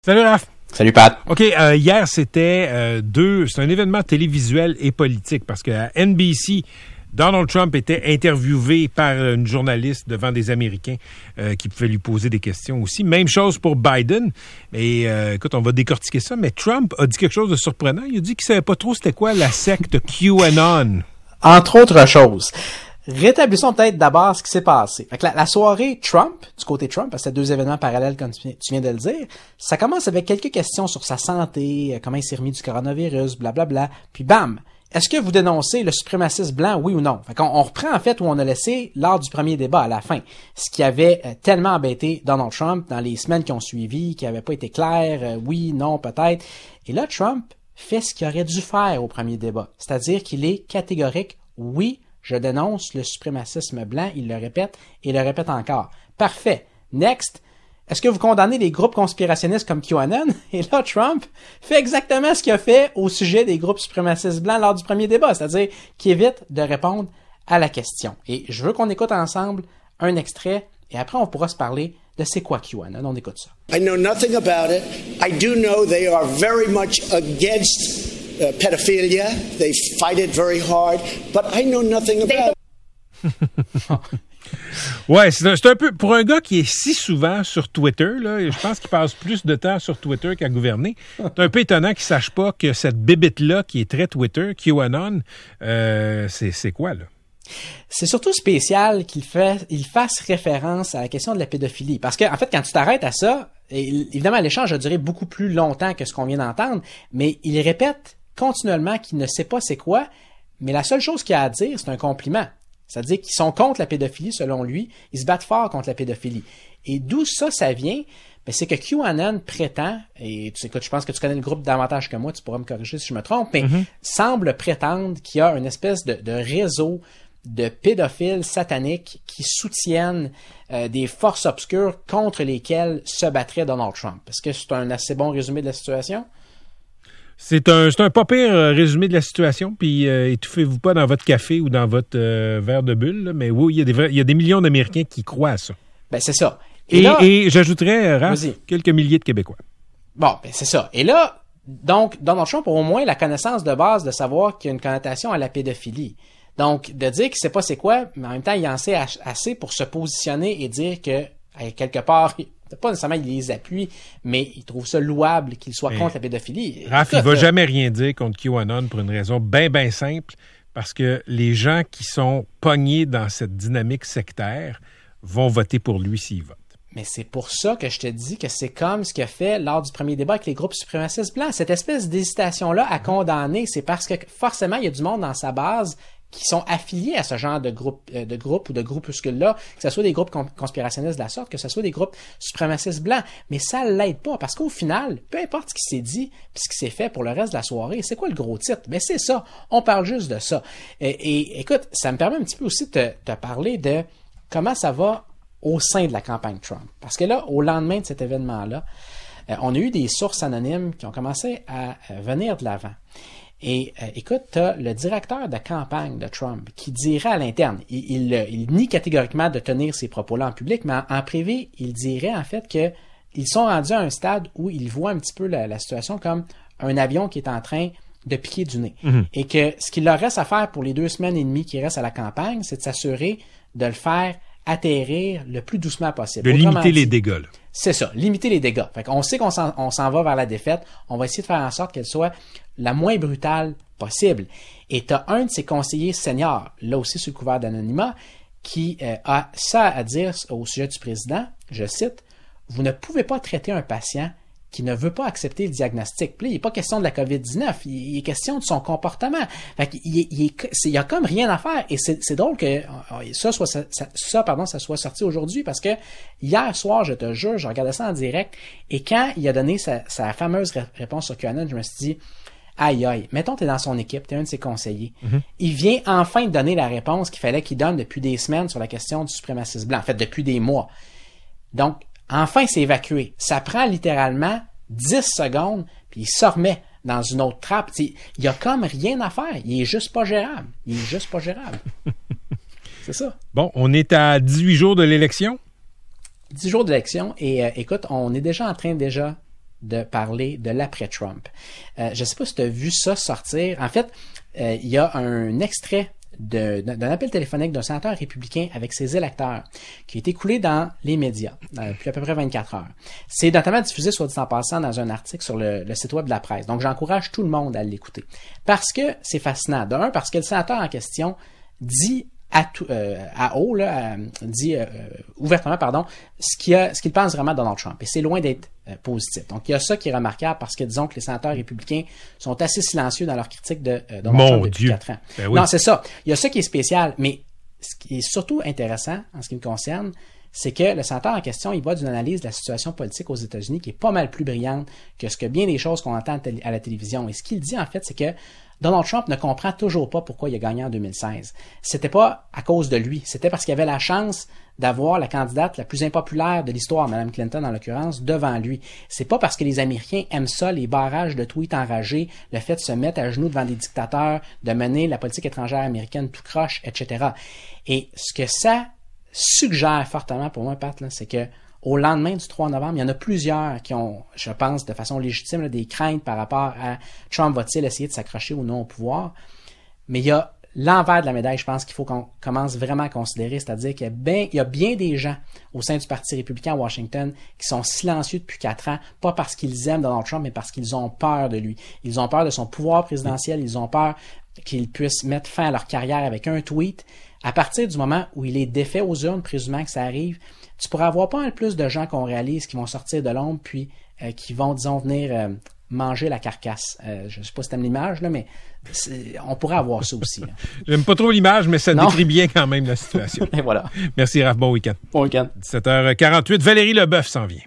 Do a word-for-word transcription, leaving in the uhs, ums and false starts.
Salut Raph. Salut Pat. OK, euh, hier c'était euh, deux, c'est un événement télévisuel et politique parce qu'à N B C, Donald Trump était interviewé par une journaliste devant des Américains euh, qui pouvaient lui poser des questions aussi. Même chose pour Biden. Mais euh, écoute, on va décortiquer ça. Mais Trump a dit quelque chose de surprenant. Il a dit qu'il savait pas trop c'était quoi la secte QAnon. Entre autres choses. Rétablissons peut-être d'abord ce qui s'est passé. Fait que la, la soirée Trump, du côté Trump, parce que c'est deux événements parallèles comme tu, tu viens de le dire, ça commence avec quelques questions sur sa santé, comment il s'est remis du coronavirus, blablabla, puis bam! Est-ce que vous dénoncez le suprémacisme blanc, oui ou non? Fait qu'on on reprend en fait où on a laissé lors du premier débat à la fin. Ce qui avait euh, tellement embêté Donald Trump dans les semaines qui ont suivi, qui n'avait pas été clair, euh, oui, non, peut-être. Et là, Trump fait ce qu'il aurait dû faire au premier débat. C'est-à-dire qu'il est catégorique, oui, je dénonce le suprémacisme blanc, il le répète et le répète encore. Parfait. Next. Est-ce que vous condamnez les groupes conspirationnistes comme QAnon? Et là, Trump fait exactement ce qu'il a fait au sujet des groupes suprémacistes blancs lors du premier débat, c'est-à-dire qu'il évite de répondre à la question. Et je veux qu'on écoute ensemble un extrait et après on pourra se parler de c'est quoi QAnon. On écoute ça. I know nothing about it. I do know they are very much against Uh, pedophilia. They fight it very hard, but I know nothing about it. Ouais, c'est un, c'est un peu pour un gars qui est si souvent sur Twitter, là, je pense qu'il passe plus de temps sur Twitter qu'à gouverner. C'est un peu étonnant qu'il sache pas que cette bébite-là qui est très Twitter, QAnon, euh, c'est, c'est quoi, là? C'est surtout spécial qu'il fait, il fasse référence à la question de la pédophilie. Parce que, en fait, quand tu t'arrêtes à ça, et, évidemment, l'échange a duré beaucoup plus longtemps que ce qu'on vient d'entendre, mais il répète continuellement qu'il ne sait pas c'est quoi, mais la seule chose qu'il a à dire, c'est un compliment. C'est-à-dire qu'ils sont contre la pédophilie, selon lui. Ils se battent fort contre la pédophilie. Et d'où ça, ça vient? Ben, c'est que QAnon prétend, et tu écoute, je pense que tu connais le groupe davantage que moi, tu pourras me corriger si je me trompe, mais mm-hmm. semble prétendre qu'il y a une espèce de, de réseau de pédophiles sataniques qui soutiennent euh, des forces obscures contre lesquelles se battrait Donald Trump. Est-ce que c'est un assez bon résumé de la situation? C'est un, c'est un pas pire résumé de la situation, puis euh, étouffez-vous pas dans votre café ou dans votre euh, verre de bulle, là, mais oui, il y a des vrais, il y a des millions d'Américains qui croient à ça. Ben, c'est ça. Et, et, là, et j'ajouterais, Raph, quelques milliers de Québécois. Bon, ben, c'est ça. Et là, donc, Donald Trump a au moins la connaissance de base de savoir qu'il y a une connotation à la pédophilie. Donc, de dire qu'il sait pas c'est quoi, mais en même temps, il en sait assez pour se positionner et dire que, quelque part, pas nécessairement il les appuie, mais il trouve ça louable qu'il soit mais contre la pédophilie. Raph, il va jamais rien dire contre QAnon pour une raison bien, bien simple, parce que les gens qui sont pognés dans cette dynamique sectaire vont voter pour lui s'ils votent. Mais c'est pour ça que je te dis que c'est comme ce qu'il a fait lors du premier débat avec les groupes suprémacistes blancs. Cette espèce d'hésitation-là à condamner, c'est parce que forcément, il y a du monde dans sa base qui sont affiliés à ce genre de groupe, de groupe ou de groupuscule-là, que ce soit des groupes conspirationnistes de la sorte, que ce soit des groupes suprémacistes blancs. Mais ça l'aide pas, parce qu'au final, peu importe ce qui s'est dit puis ce qui s'est fait pour le reste de la soirée, c'est quoi le gros titre? Mais c'est ça, on parle juste de ça. Et, et écoute, ça me permet un petit peu aussi de te, te parler de comment ça va au sein de la campagne Trump. Parce que là, au lendemain de cet événement-là, euh, on a eu des sources anonymes qui ont commencé à euh, venir de l'avant. Et euh, écoute, tu as le directeur de campagne de Trump qui dirait à l'interne, il, il, il nie catégoriquement de tenir ces propos-là en public, mais en, en privé, il dirait en fait que ils sont rendus à un stade où ils voient un petit peu la, la situation comme un avion qui est en train de piquer du nez. Mm-hmm. Et que ce qu'il leur reste à faire pour les deux semaines et demie qui restent à la campagne, c'est de s'assurer de le faire atterrir le plus doucement possible. De Autrement limiter dit, les dégâts. Là. C'est ça, limiter les dégâts. Fait qu'on sait qu'on s'en, on s'en va vers la défaite. On va essayer de faire en sorte qu'elle soit la moins brutale possible. Et tu as un de ses conseillers seniors, là aussi sous le couvert d'anonymat, qui euh, a ça à dire au sujet du président, je cite, « Vous ne pouvez pas traiter un patient qui ne veut pas accepter le diagnostic. » Puis là, il n'est pas question de la covid dix-neuf, il est question de son comportement. Fait qu'il il, il, il y a comme rien à faire. Et c'est, c'est drôle que ça, soit, ça, ça, pardon, ça soit sorti aujourd'hui parce que hier soir, je te jure, je regardais ça en direct et quand il a donné sa, sa fameuse réponse sur QAnon, je me suis dit, aïe aïe, mettons t'es dans son équipe, t'es un de ses conseillers. Mm-hmm. Il vient enfin de donner la réponse qu'il fallait qu'il donne depuis des semaines sur la question du suprémacisme blanc. En fait, depuis des mois. Donc, enfin, c'est évacué. Ça prend littéralement dix secondes, puis il se remet dans une autre trappe. Il n'y a comme rien à faire. Il est juste pas gérable. Il est juste pas gérable. C'est ça. Bon, on est à dix-huit jours de l'élection. dix jours d'élection. Et euh, écoute, on est déjà en train déjà de parler de l'après-Trump. Euh, je ne sais pas si tu as vu ça sortir. En fait, euh, il y a un extrait de, d'un appel téléphonique d'un sénateur républicain avec ses électeurs qui a été coulé dans les médias euh, depuis à peu près vingt-quatre heures. C'est notamment diffusé, soit dit en passant, dans un article sur le, le site web de la presse. Donc, j'encourage tout le monde à l'écouter. Parce que c'est fascinant. D'un, parce que le sénateur en question dit à, tout, euh, à haut, là, à, dit euh, ouvertement, pardon, ce qu'il, a, ce qu'il pense vraiment de Donald Trump. Et c'est loin d'être euh, positif. Donc, il y a ça qui est remarquable parce que, disons que les sénateurs républicains sont assez silencieux dans leur critique de euh, Donald Mon Trump depuis Dieu. quatre ans. Ben oui. Non, c'est ça. Il y a ça qui est spécial, mais ce qui est surtout intéressant en ce qui me concerne, c'est que le sénateur en question, il va d'une analyse de la situation politique aux États-Unis qui est pas mal plus brillante que ce que bien des choses qu'on entend à la télévision. Et ce qu'il dit, en fait, c'est que Donald Trump ne comprend toujours pas pourquoi il a gagné en deux mille seize. C'était pas à cause de lui. C'était parce qu'il avait la chance d'avoir la candidate la plus impopulaire de l'histoire, Mme Clinton en l'occurrence, devant lui. C'est pas parce que les Américains aiment ça, les barrages de tweets enragés, le fait de se mettre à genoux devant des dictateurs, de mener la politique étrangère américaine tout croche, et cetera. Et ce que ça suggère fortement pour moi, Pat, là, c'est que au lendemain du trois novembre, il y en a plusieurs qui ont, je pense, de façon légitime, là, des craintes par rapport à Trump va-t-il essayer de s'accrocher ou non au pouvoir. Mais il y a l'envers de la médaille, je pense qu'il faut qu'on commence vraiment à considérer, c'est-à-dire qu'il y a bien, il y a bien des gens au sein du Parti républicain à Washington qui sont silencieux depuis quatre ans, pas parce qu'ils aiment Donald Trump, mais parce qu'ils ont peur de lui. Ils ont peur de son pouvoir présidentiel, ils ont peur qu'il puisse mettre fin à leur carrière avec un tweet. À partir du moment où il est défait aux urnes, présumant que ça arrive, tu pourras avoir pas mal plus de gens qu'on réalise qui vont sortir de l'ombre puis euh, qui vont, disons, venir euh, manger la carcasse. Euh, je ne sais pas si tu aimes l'image, là, mais on pourrait avoir ça aussi. Là. J'aime pas trop l'image, mais ça Non. décrit bien quand même la situation. Et voilà. Merci, Raph. Bon week-end. Bon week-end. dix-sept heures quarante-huit, Valérie Leboeuf s'en vient.